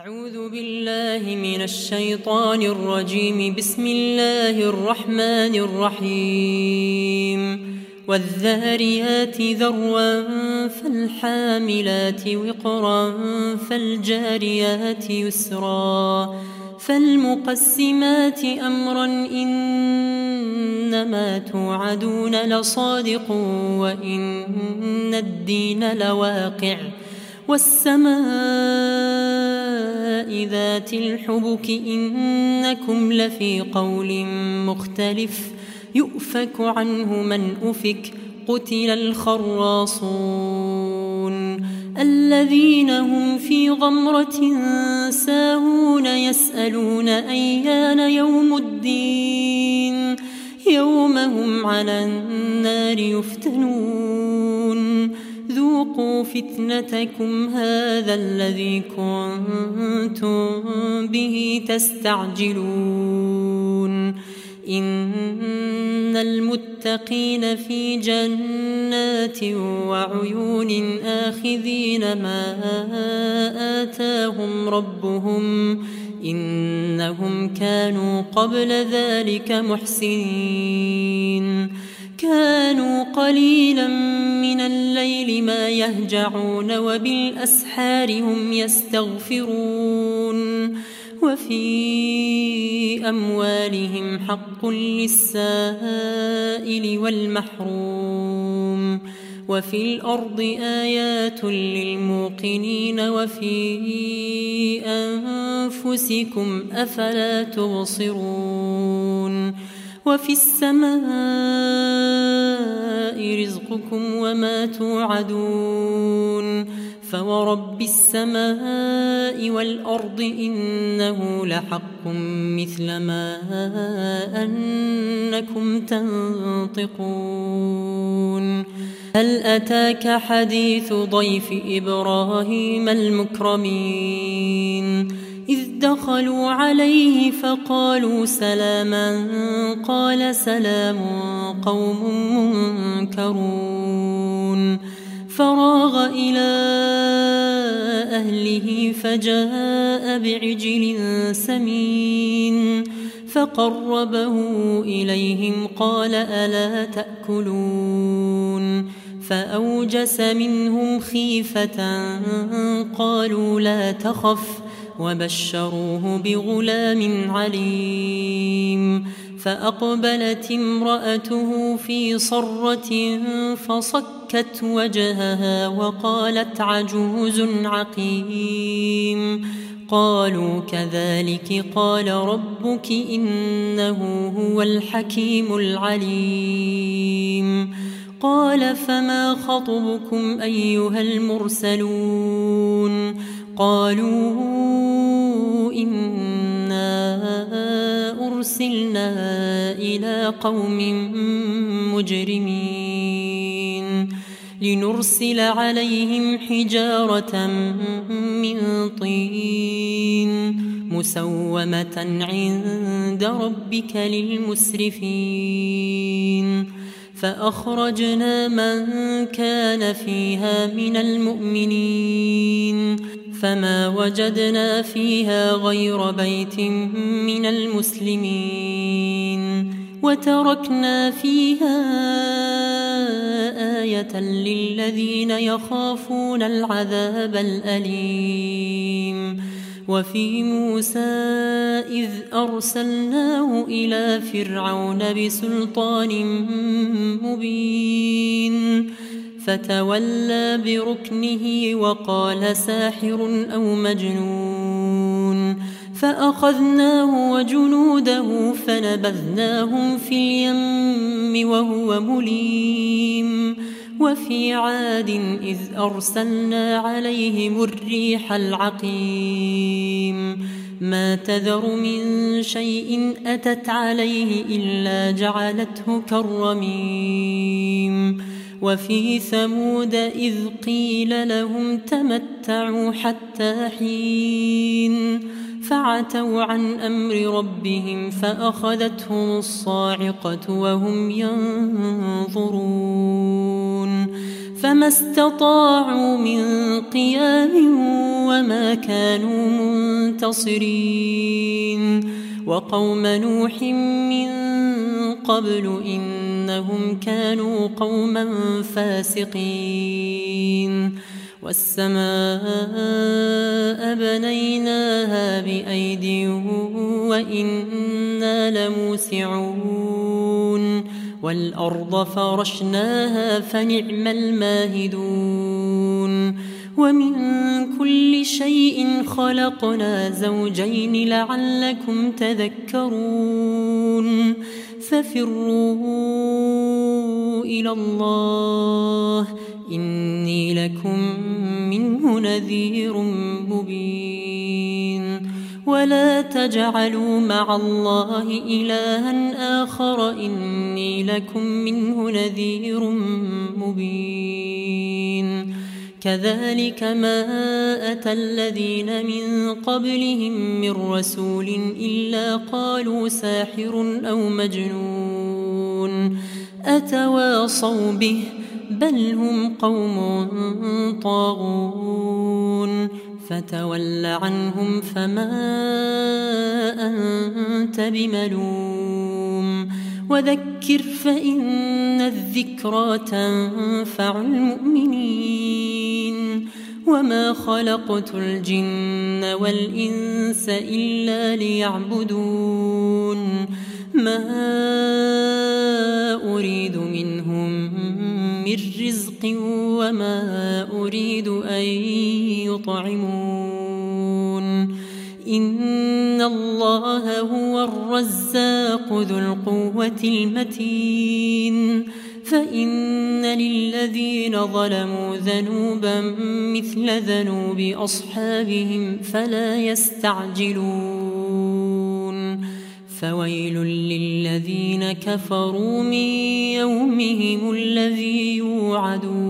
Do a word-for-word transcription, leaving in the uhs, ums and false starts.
أعوذ بالله من الشيطان الرجيم. بسم الله الرحمن الرحيم. والذاريات ذروا فالحاملات وقرا فالجاريات يسرا فالمقسمات أمرا إنما توعدون لصادق وإن الدين لواقع والسماء ذات الحبك إنكم لفي قول مختلف يؤفك عنه من أفك قتل الخراصون الذين هم في غمرة ساهون يسألون أيان يوم الدين يوم هم على النار يفتنون ذوقوا فتنتكم هذا الذي كنتم به تستعجلون إن المتقين في جنات وعيون آخذين ما آتاهم ربهم إنهم كانوا قبل ذلك محسنين كانوا قليلا من الليل ما يهجعون وبالأسحار هم يستغفرون وفي أموالهم حق للسائل والمحروم وفي الأرض آيات للموقنين وفي أنفسكم أفلا تبصرون وفي السماء رزقكم وما توعدون فورب السماء والأرض إنه لحق مثل ما أنكم تنطقون هل أتاك حديث ضيف إبراهيم المكرمين إذ دخلوا عليه فقالوا سلاما قال سلام قوم منكرون فراغ إلى أهله فجاء بعجل سمين فقربه إليهم قال ألا تأكلون فأوجس منهم خيفة قالوا لا تخف وبشروه بغلام عليم فأقبلت امرأته في صرة فصكت وجهها وقالت عجوز عقيم قالوا كذلك قال ربك إنه هو الحكيم العليم قال فما خطبكم أيها المرسلون قالوا إنا أرسلنا إلى قوم مجرمين لنرسل عليهم حجارة من طين مسومة عند ربك للمسرفين فأخرجنا من كان فيها من المؤمنين فما وجدنا فيها غير بيت من المسلمين وتركنا فيها آية للذين يخافون العذاب الأليم وفي موسى إذ أرسلناه إلى فرعون بسلطان مبين فتولى بركنه وقال ساحر أو مجنون فأخذناه وجنوده فنبذناهم في اليم وهو مليم وفي عاد إذ أرسلنا عليهم الريح العقيم ما تذر من شيء أتت عليه إلا جعلته كالرميم وفي ثمود إذ قيل لهم تمتعوا حتى حين فعتوا عن أمر ربهم فأخذتهم الصاعقة وهم ينظرون فما استطاعوا من قيام وما كانوا منتصرين وقوم نوح من قبل إنهم كانوا قوما فاسقين والسماء بنيناها بأيد وإنا لموسعون والأرض فرشناها فنعم الماهدون ومن كل شيء خلقنا زوجين لعلكم تذكرون ففروا إلى الله إني لكم منه نذير مبين ولا تجعلوا مع الله إلها آخر إني لكم منه نذير مبين كذلك ما أتى الذين من قبلهم من رسول إلا قالوا ساحر أو مجنون أتواصوا به بل هم قوم طاغون فتول عنهم فما أنت بملوم وذكر فإن الذكرى تنفع المؤمنين وما خلقت الجن والإنس إلا ليعبدون ما أريد منهم من رزق وما أريد أن يطعمون إن الله هو الرزاق ذو القوة المتين فإن للذين ظلموا ذنوبا مثل ذنوب أصحابهم فلا يستعجلون فويل للذين كفروا من يومهم الذي يوعدون